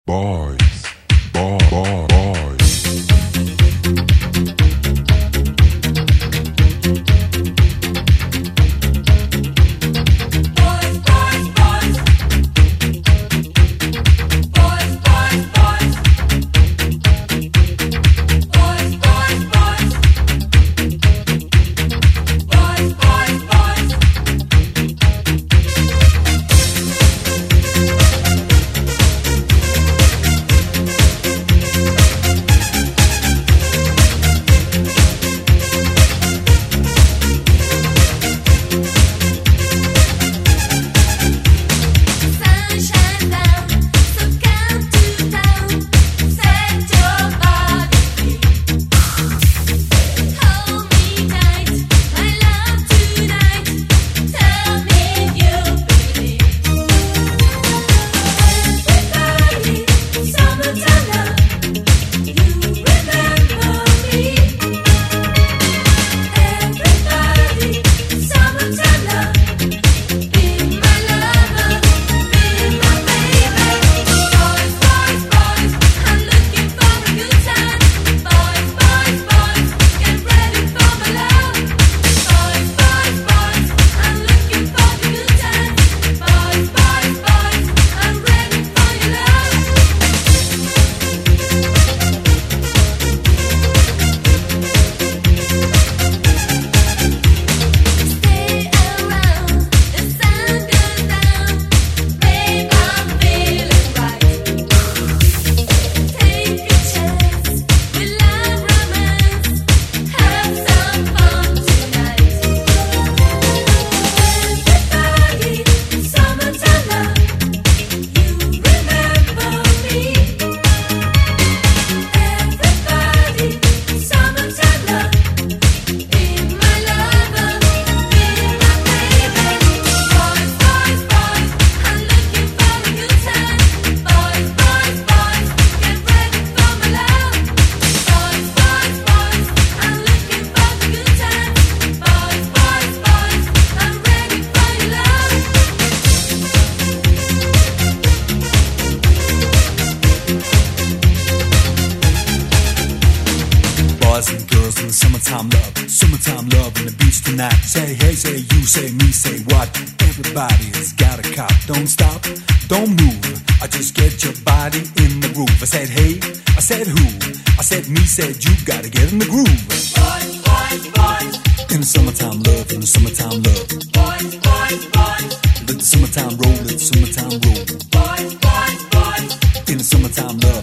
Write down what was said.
Say hey, say you, say me, say what? Everybody's got a cop. Don't stop, don't move. I just get your body in the groove. I said hey, I said who? I said me, said you. Gotta get in the groove. Boys, boys, boys. In the summertime love, in the summertime love. Boys, boys, boys. Let the summertime roll, let the summertime roll. Boys, boys, boys. In the summertime love.